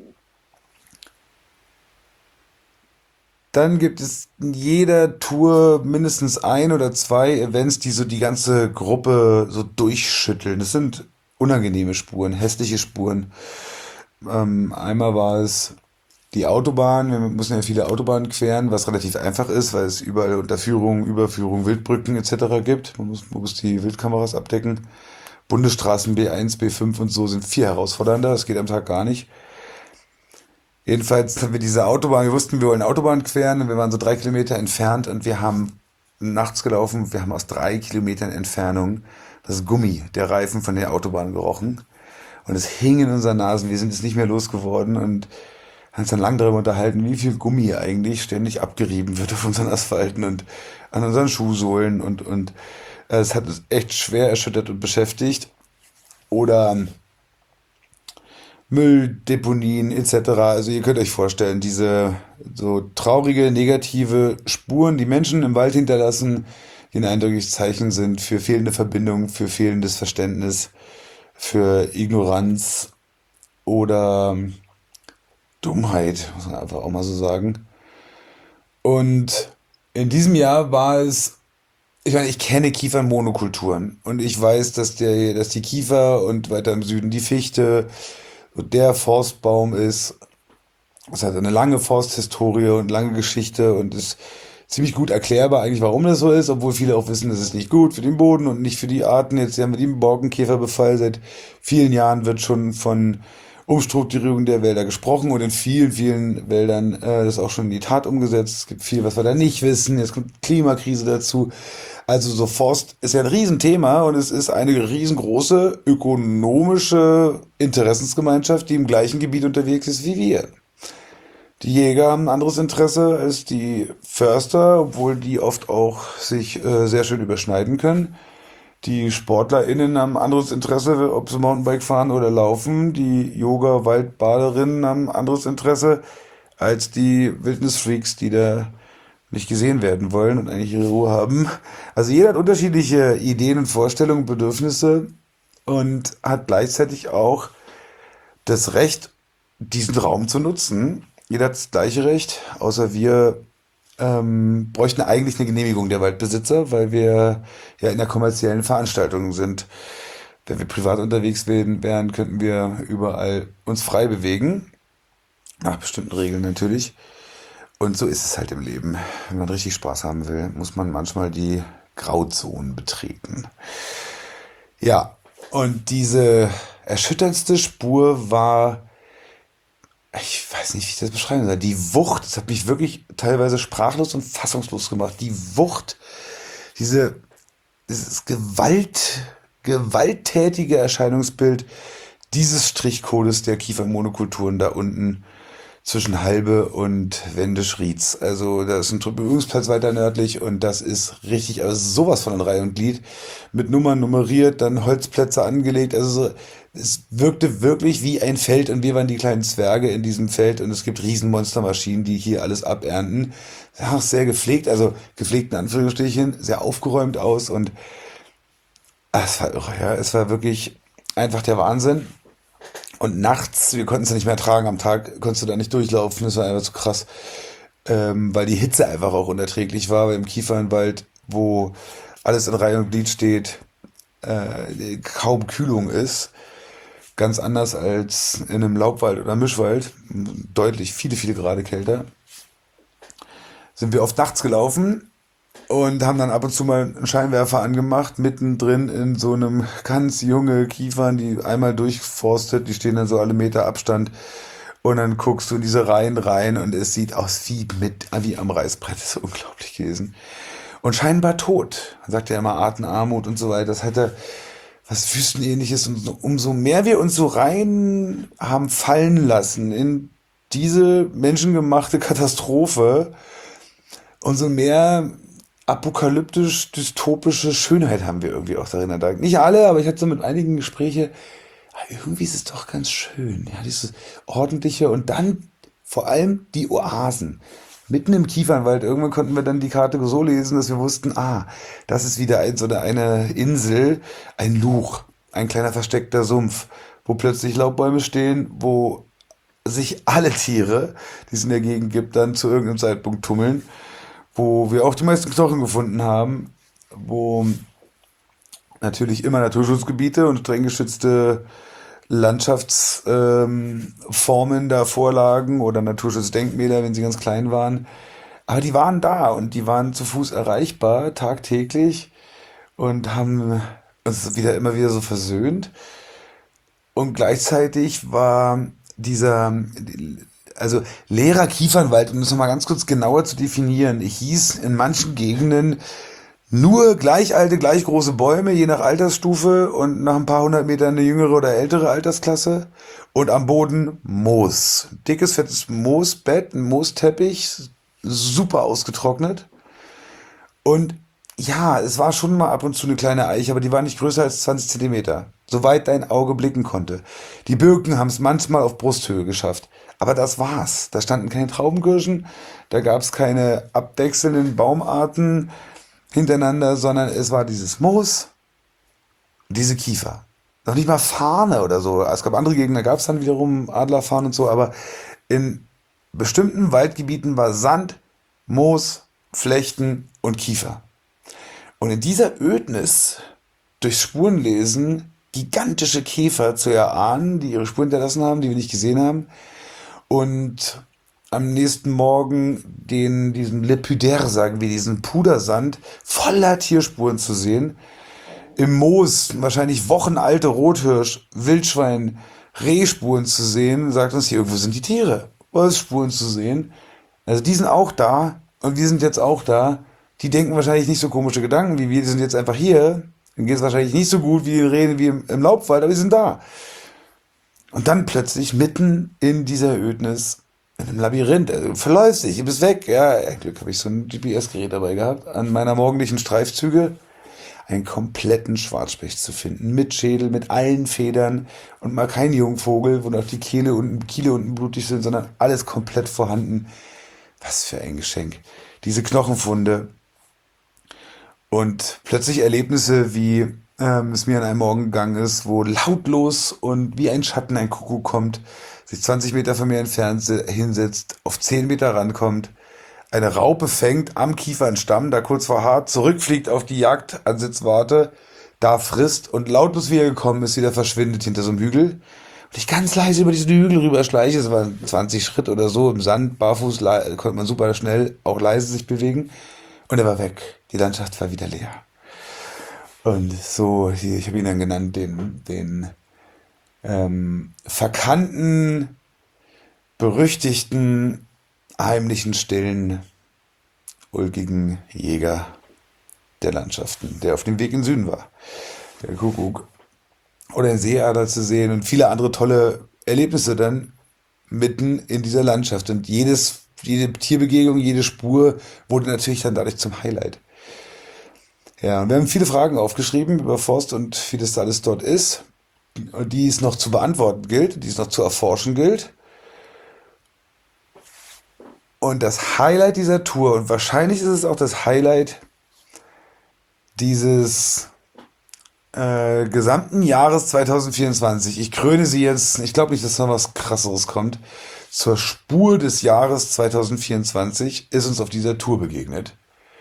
dann gibt es in jeder Tour mindestens 1 oder 2 Events, die so die ganze Gruppe so durchschütteln. Das sind unangenehme Spuren, hässliche Spuren. Einmal war es die Autobahn. Wir mussten ja viele Autobahnen queren, was relativ einfach ist, weil es überall Unterführungen, Überführungen, Wildbrücken etc. gibt. Man muss die Wildkameras abdecken. Bundesstraßen B1, B5 und so sind viel herausfordernder. Das geht am Tag gar nicht. Jedenfalls haben wir diese Autobahn, wir wussten, wir wollen Autobahn queren und wir waren so 3 Kilometer entfernt und wir haben nachts gelaufen, wir haben aus 3 Kilometern Entfernung das Gummi der Reifen von der Autobahn gerochen und es hing in unseren Nasen, wir sind es nicht mehr losgeworden und haben uns dann lang darüber unterhalten, wie viel Gummi eigentlich ständig abgerieben wird auf unseren Asphalten und an unseren Schuhsohlen und es hat uns echt schwer erschüttert und beschäftigt. Oder Mülldeponien etc. Also ihr könnt euch vorstellen, diese so traurige, negative Spuren, die Menschen im Wald hinterlassen, die ein eindrückliches Zeichen sind für fehlende Verbindung, für fehlendes Verständnis, für Ignoranz oder Dummheit, muss man einfach auch mal so sagen. Und in diesem Jahr war es, ich meine, ich kenne Kiefernmonokulturen und ich weiß, dass die Kiefer und weiter im Süden die Fichte so der Forstbaum ist. Es hat eine lange Forsthistorie und lange Geschichte und ist ziemlich gut erklärbar eigentlich, warum das so ist, obwohl viele auch wissen, das ist nicht gut für den Boden und nicht für die Arten. Jetzt haben wir den Borkenkäferbefall. Seit vielen Jahren wird schon von Umstrukturierung der Wälder gesprochen und in vielen, vielen Wäldern das auch schon in die Tat umgesetzt. Es gibt viel, was wir da nicht wissen. Jetzt kommt Klimakrise dazu. Also so Forst ist ja ein Riesenthema und es ist eine riesengroße ökonomische Interessensgemeinschaft, die im gleichen Gebiet unterwegs ist wie wir. Die Jäger haben ein anderes Interesse als die Förster, obwohl die oft auch sich sehr schön überschneiden können. Die SportlerInnen haben ein anderes Interesse, ob sie Mountainbike fahren oder laufen. Die Yoga-Waldbaderinnen haben ein anderes Interesse als die Wildnisfreaks, die da nicht gesehen werden wollen und eigentlich ihre Ruhe haben. Also jeder hat unterschiedliche Ideen und Vorstellungen, Bedürfnisse und hat gleichzeitig auch das Recht, diesen Raum zu nutzen. Jeder hat das gleiche Recht, außer wir bräuchten eigentlich eine Genehmigung der Waldbesitzer, weil wir ja in der kommerziellen Veranstaltung sind. Wenn wir privat unterwegs wären, könnten wir überall uns frei bewegen. Nach bestimmten Regeln natürlich. Und so ist es halt im Leben. Wenn man richtig Spaß haben will, muss man manchmal die Grauzonen betreten. Ja, und diese erschütterndste Spur war, ich weiß nicht, wie ich das beschreiben soll. Die Wucht, das hat mich wirklich teilweise sprachlos und fassungslos gemacht. Die Wucht, dieses gewalttätige Erscheinungsbild dieses Strichcodes der Kiefermonokulturen da unten zwischen Halbe und Wendisch-Rietz. Also da ist ein Übungsplatz weiter nördlich und das ist richtig, also sowas von in Reihe und Glied. Mit Nummern nummeriert, dann Holzplätze angelegt. Also so, es wirkte wirklich wie ein Feld und wir waren die kleinen Zwerge in diesem Feld und es gibt Riesenmonstermaschinen, die hier alles abernten. Auch sehr gepflegt, also gepflegt in Anführungsstrichen, sehr aufgeräumt aus und es war irre, ja. Es war wirklich einfach der Wahnsinn. Und nachts, wir konnten es ja nicht mehr ertragen, am Tag konntest du da nicht durchlaufen, das war einfach zu krass, weil die Hitze einfach auch unerträglich war, weil im Kiefernwald, wo alles in Reihe und Glied steht, kaum Kühlung ist. Ganz anders als in einem Laubwald oder Mischwald, deutlich viele, viele Grade kälter. Sind wir oft nachts gelaufen und haben dann ab und zu mal einen Scheinwerfer angemacht, mittendrin in so einem ganz junge Kiefern, die einmal durchforstet, die stehen dann so alle Meter Abstand und dann guckst du in diese Reihen rein und es sieht aus wie am Reißbrett, das ist so unglaublich gewesen. Und scheinbar tot. Man sagt ja immer Artenarmut und so weiter, das hatte was Wüstenähnliches und umso mehr wir uns so rein haben fallen lassen in diese menschengemachte Katastrophe, umso mehr apokalyptisch-dystopische Schönheit haben wir irgendwie auch darin entdeckt. Nicht alle, aber ich hatte so mit einigen Gespräche, irgendwie ist es doch ganz schön. Ja, dieses ordentliche und dann vor allem die Oasen. Mitten im Kiefernwald, irgendwann konnten wir dann die Karte so lesen, dass wir wussten, das ist wieder eine Insel, ein Luch, ein kleiner versteckter Sumpf, wo plötzlich Laubbäume stehen, wo sich alle Tiere, die es in der Gegend gibt, dann zu irgendeinem Zeitpunkt tummeln, wo wir auch die meisten Knochen gefunden haben, wo natürlich immer Naturschutzgebiete und streng geschützte Landschaftsformen da vorlagen oder Naturschutzdenkmäler, wenn sie ganz klein waren. Aber die waren da und die waren zu Fuß erreichbar, tagtäglich und haben uns immer wieder so versöhnt. Und gleichzeitig war also leerer Kiefernwald, um das nochmal ganz kurz genauer zu definieren, hieß in manchen Gegenden nur gleich alte, gleich große Bäume, je nach Altersstufe und nach ein paar hundert Metern eine jüngere oder ältere Altersklasse und am Boden Moos. Dickes, fettes Moosbett, ein Moosteppich, super ausgetrocknet. Und ja, es war schon mal ab und zu eine kleine Eiche, aber die war nicht größer als 20 Zentimeter, soweit dein Auge blicken konnte. Die Birken haben es manchmal auf Brusthöhe geschafft. Aber das war's. Da standen keine Traubenkirschen, da gab es keine abwechselnden Baumarten hintereinander, sondern es war dieses Moos, diese Kiefer. Noch nicht mal Farne oder so. Es gab andere Gegenden, da gab es dann wiederum Adlerfarn und so, aber in bestimmten Waldgebieten war Sand, Moos, Flechten und Kiefer. Und in dieser Ödnis, durch Spurenlesen, gigantische Käfer zu erahnen, die ihre Spuren hinterlassen haben, die wir nicht gesehen haben. Und am nächsten Morgen diesen Lepüder, sagen wir, diesen Pudersand voller Tierspuren zu sehen. Im Moos wahrscheinlich wochenalte Rothirsch, Wildschwein, Rehspuren zu sehen. Sagt uns hier, irgendwo sind die Tiere. Wolfsspuren zu sehen. Also die sind auch da und wir sind jetzt auch da. Die denken wahrscheinlich nicht so komische Gedanken wie wir. Die sind jetzt einfach hier. Denen geht es wahrscheinlich nicht so gut, wie reden wie im Laubwald, aber die sind da. Und dann plötzlich mitten in dieser Ödnis, in einem Labyrinth, also du verläufst dich, du bist weg. Ja, Glück habe ich so ein GPS-Gerät dabei gehabt, an meiner morgendlichen Streifzüge einen kompletten Schwarzspecht zu finden, mit Schädel, mit allen Federn und mal kein Jungvogel, wo noch die Kiele unten blutig sind, sondern alles komplett vorhanden. Was für ein Geschenk. Diese Knochenfunde und plötzlich Erlebnisse, wie es mir an einem Morgen gegangen ist, wo lautlos und wie ein Schatten ein Kuckuck kommt, sich 20 Meter von mir entfernt hinsetzt, auf 10 Meter rankommt, eine Raupe fängt am Kiefernstamm, da kurz vor hart, zurückfliegt auf die Jagdansitzwarte, da frisst und lautlos wie er gekommen ist, wieder verschwindet hinter so einem Hügel. Und ich ganz leise über diesen Hügel rüber schleiche, es waren 20 Schritt oder so im Sand, barfuß, konnte man super schnell, auch leise sich bewegen. Und er war weg. Die Landschaft war wieder leer. Und so, ich habe ihn dann genannt, den verkannten, berüchtigten, heimlichen, stillen, ulkigen Jäger der Landschaften, der auf dem Weg in den Süden war. Der Kuckuck. Oder den Seeadler zu sehen und viele andere tolle Erlebnisse dann mitten in dieser Landschaft. Und jede Tierbegegnung, jede Spur wurde natürlich dann dadurch zum Highlight. Ja, und wir haben viele Fragen aufgeschrieben über Forst und wie das alles dort ist, die es noch zu beantworten gilt, die es noch zu erforschen gilt. Und das Highlight dieser Tour, und wahrscheinlich ist es auch das Highlight dieses gesamten Jahres 2024, ich kröne sie jetzt, ich glaube nicht, dass noch was Krasseres kommt, zur Spur des Jahres 2024 ist uns auf dieser Tour begegnet.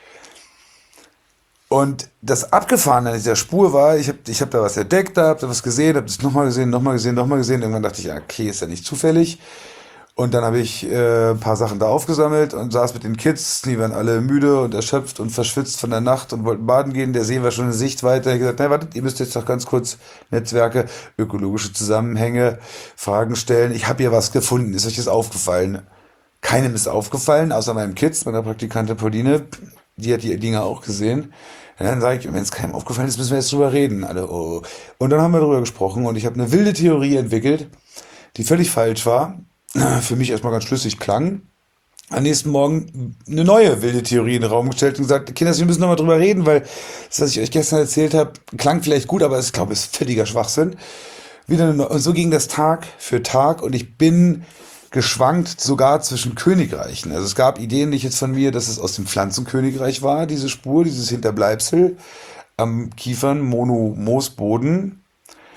Und das Abgefahrene an dieser Spur war, ich hab da was entdeckt, hab da was gesehen, hab das nochmal gesehen. Irgendwann dachte ich, ja, okay, ist ja nicht zufällig. Und dann habe ich ein paar Sachen da aufgesammelt und saß mit den Kids. Die waren alle müde und erschöpft und verschwitzt von der Nacht und wollten baden gehen. Der See war schon in Sichtweite. Ich habe gesagt, na wartet, ihr müsst jetzt noch ganz kurz Netzwerke, ökologische Zusammenhänge, Fragen stellen. Ich habe hier was gefunden. Ist euch das aufgefallen? Keinem ist aufgefallen, außer meinem Kids, meiner Praktikantin Pauline. Die hat die Dinge auch gesehen. Und dann sage ich, wenn es keinem aufgefallen ist, müssen wir jetzt drüber reden. Alle, oh. Und dann haben wir darüber gesprochen und ich habe eine wilde Theorie entwickelt, die völlig falsch war. Für mich erstmal ganz schlüssig klang. Am nächsten Morgen eine neue wilde Theorie in den Raum gestellt und gesagt, Kinder, wir müssen nochmal drüber reden, weil das, was ich euch gestern erzählt habe, klang vielleicht gut, aber ich glaube, es ist völliger Schwachsinn. Und so ging das Tag für Tag und ich bin geschwankt sogar zwischen Königreichen. Also es gab Ideen nicht jetzt von mir, dass es aus dem Pflanzenkönigreich war, diese Spur, dieses Hinterbleibsel am Kiefern-Mono-Moosboden.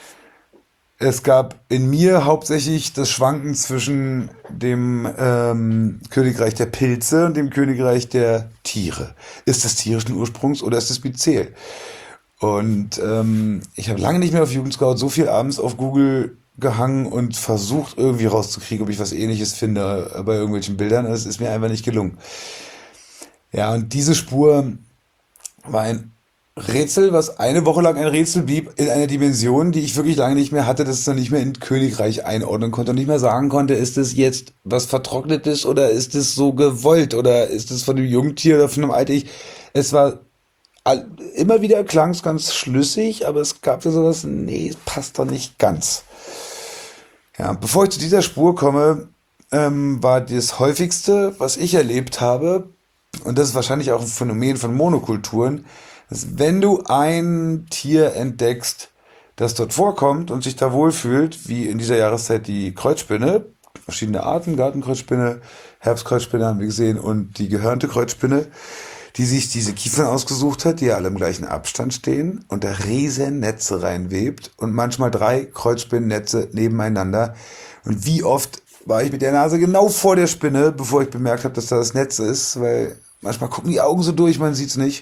Es gab in mir hauptsächlich das Schwanken zwischen dem Königreich der Pilze und dem Königreich der Tiere. Ist das tierischen Ursprungs oder ist das Myzel? Und ich habe lange nicht mehr auf Jugendscout so viel abends auf Google gehangen und versucht irgendwie rauszukriegen, ob ich was Ähnliches finde bei irgendwelchen Bildern. Es ist mir einfach nicht gelungen. Ja, und diese Spur war ein Rätsel, was eine Woche lang ein Rätsel blieb, in einer Dimension, die ich wirklich lange nicht mehr hatte, dass ich es noch nicht mehr in Königreich einordnen konnte und nicht mehr sagen konnte, ist es jetzt was Vertrocknetes oder ist es so gewollt oder ist es von einem Jungtier oder von einem Alten? Es war immer wieder klang es ganz schlüssig, aber es gab ja sowas, nee, es passt doch nicht ganz. Ja, bevor ich zu dieser Spur komme, war das häufigste, was ich erlebt habe, und das ist wahrscheinlich auch ein Phänomen von Monokulturen, dass wenn du ein Tier entdeckst, das dort vorkommt und sich da wohlfühlt, wie in dieser Jahreszeit die Kreuzspinne, verschiedene Arten, Gartenkreuzspinne, Herbstkreuzspinne haben wir gesehen und die gehörnte Kreuzspinne, die sich diese Kiefern ausgesucht hat, die alle im gleichen Abstand stehen und da riesen Netze reinwebt und manchmal 3 Kreuzspinnennetze nebeneinander. Und wie oft war ich mit der Nase genau vor der Spinne, bevor ich bemerkt habe, dass da das Netz ist, weil manchmal gucken die Augen so durch, man sieht's nicht.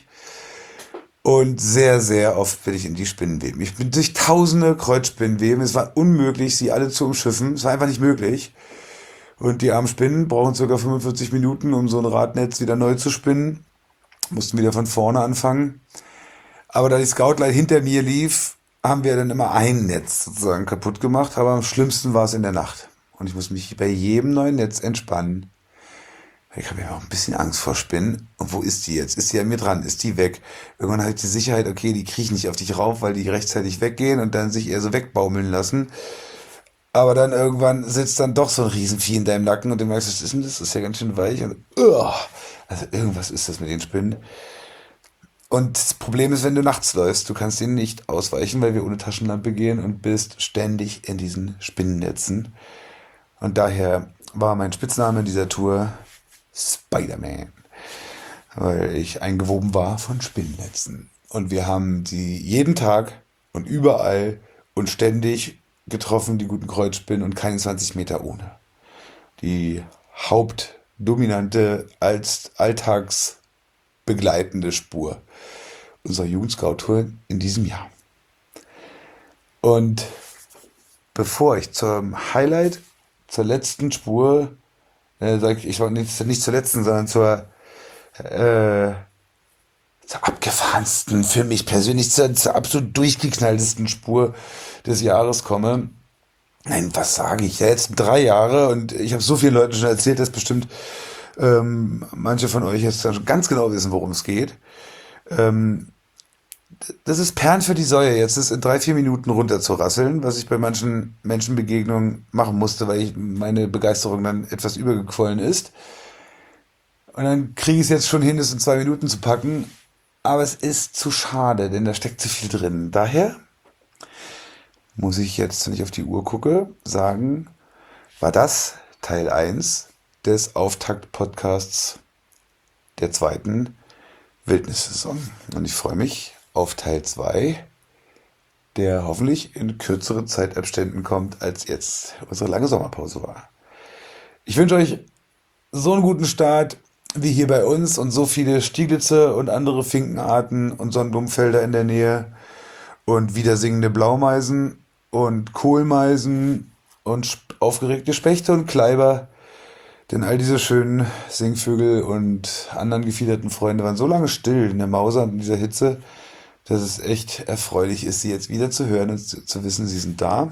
Und sehr, sehr oft bin ich in die Spinnenweben. Ich bin durch tausende Kreuzspinnenweben. Es war unmöglich, sie alle zu umschiffen. Es war einfach nicht möglich. Und die armen Spinnen brauchen ca. 45 Minuten, um so ein Radnetz wieder neu zu spinnen. Mussten wieder von vorne anfangen. Aber da die Scoutline hinter mir lief, haben wir dann immer ein Netz sozusagen kaputt gemacht. Aber am schlimmsten war es in der Nacht. Und ich muss mich bei jedem neuen Netz entspannen. Ich habe ja auch ein bisschen Angst vor Spinnen. Und wo ist die jetzt? Ist die an mir dran? Ist die weg? Irgendwann habe ich die Sicherheit, okay, die kriechen nicht auf dich rauf, weil die rechtzeitig weggehen und dann sich eher so wegbaumeln lassen. Aber dann irgendwann sitzt dann doch so ein Riesenvieh in deinem Nacken und du merkst, was ist denn das? Das ist ja ganz schön weich. Und, also irgendwas ist das mit den Spinnen. Und das Problem ist, wenn du nachts läufst, du kannst ihnen nicht ausweichen, weil wir ohne Taschenlampe gehen und bist ständig in diesen Spinnennetzen. Und daher war mein Spitzname in dieser Tour Spider-Man, weil ich eingewoben war von Spinnennetzen. Und wir haben die jeden Tag und überall und ständig getroffen, die guten Kreuzspinnen, und keine 20 Meter ohne. Die hauptdominante als alltagsbegleitende Spur unserer Jugendscout-Tour in diesem Jahr. Und bevor ich zum Highlight, zur letzten Spur, ich war nicht zur letzten, sondern zur abgefahrensten, für mich persönlich zur absolut durchgeknalltesten Spur des Jahres komme. Nein, was sage ich? Ja, jetzt 3 Jahre und ich habe so vielen Leuten schon erzählt, dass bestimmt manche von euch jetzt schon ganz genau wissen, worum es geht. Das ist Perlen für die Säue, jetzt ist in 3-4 Minuten runterzurasseln, was ich bei manchen Menschenbegegnungen machen musste, weil meine Begeisterung dann etwas übergequollen ist. Und dann kriege ich es jetzt schon hin, es in 2 Minuten zu packen. Aber es ist zu schade, denn da steckt zu viel drin. Daher muss ich jetzt, wenn ich auf die Uhr gucke, sagen, war das Teil 1 des Auftakt-Podcasts der 2. Wildnissaison. Und ich freue mich auf Teil 2, der hoffentlich in kürzeren Zeitabständen kommt, als jetzt unsere lange Sommerpause war. Ich wünsche euch so einen guten Start wie hier bei uns und so viele Stieglitze und andere Finkenarten und Sonnenblumenfelder in der Nähe und wieder singende Blaumeisen und Kohlmeisen und aufgeregte Spechte und Kleiber. Denn all diese schönen Singvögel und anderen gefiederten Freunde waren so lange still in der Mauser und in dieser Hitze, dass es echt erfreulich ist, sie jetzt wieder zu hören und zu wissen, sie sind da.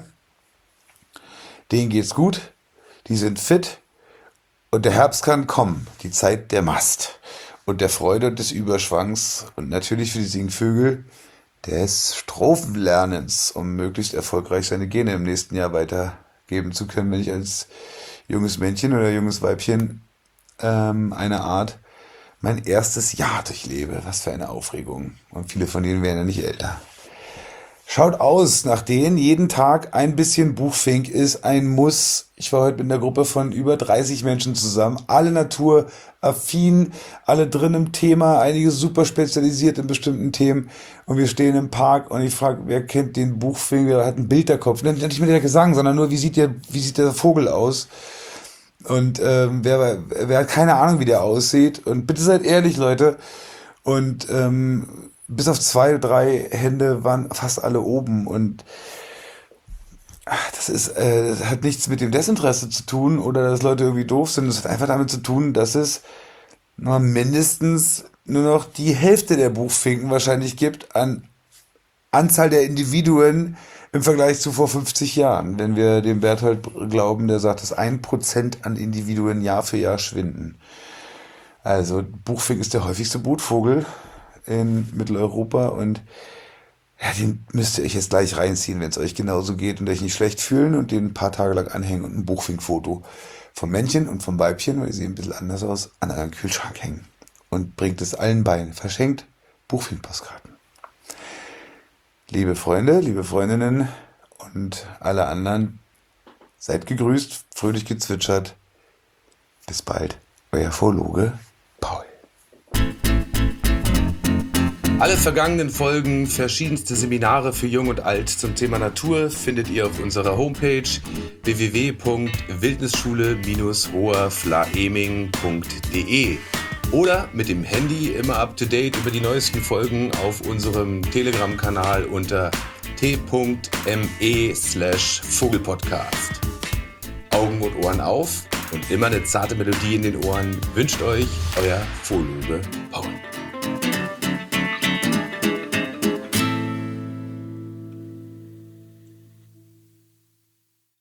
Denen geht's gut, die sind fit und der Herbst kann kommen, die Zeit der Mast und der Freude und des Überschwangs und natürlich für die Singvögel des Strophenlernens, um möglichst erfolgreich seine Gene im nächsten Jahr weitergeben zu können, wenn ich als junges Männchen oder junges Weibchen eine Art mein erstes Jahr durchlebe. Was für eine Aufregung. Und viele von denen werden ja nicht älter. Schaut aus nach denen. Jeden Tag ein bisschen Buchfink ist ein Muss. Ich war heute mit einer Gruppe von über 30 Menschen zusammen. Alle naturaffin, alle drin im Thema, einige super spezialisiert in bestimmten Themen. Und wir stehen im Park und ich frage, wer kennt den Buchfink? Wer hat einen Bilderkopf? Nicht mit der Gesang, sondern nur, wie sieht der Vogel aus? Und wer hat keine Ahnung, wie der aussieht. Und bitte seid ehrlich, Leute. Und bis auf 2, 3 Hände waren fast alle oben. Und das hat nichts mit dem Desinteresse zu tun oder dass Leute irgendwie doof sind. Das hat einfach damit zu tun, dass es mindestens nur noch die Hälfte der Buchfinken wahrscheinlich gibt an Anzahl der Individuen im Vergleich zu vor 50 Jahren, wenn wir dem Berthold glauben, der sagt, dass 1% an Individuen Jahr für Jahr schwinden. Also Buchfink ist der häufigste Brutvogel in Mitteleuropa und ja, den müsst ihr euch jetzt gleich reinziehen, wenn es euch genauso geht und euch nicht schlecht fühlen und den ein paar Tage lang anhängen und ein Buchfink-Foto vom Männchen und vom Weibchen, weil die sehen ein bisschen anders aus, an einem Kühlschrank hängen und bringt es allen bei. Verschenkt Buchfink-Postkarten. Liebe Freunde, liebe Freundinnen und alle anderen, seid gegrüßt, fröhlich gezwitschert. Bis bald, euer Phologe Paul. Alle vergangenen Folgen, verschiedenste Seminare für Jung und Alt zum Thema Natur findet ihr auf unserer Homepage www.wildnisschule-hoherflaeming.de oder mit dem Handy immer up to date über die neuesten Folgen auf unserem Telegram-Kanal unter t.me/Vogelpodcast. Augen und Ohren auf und immer eine zarte Melodie in den Ohren wünscht euch euer Fohloge Paul.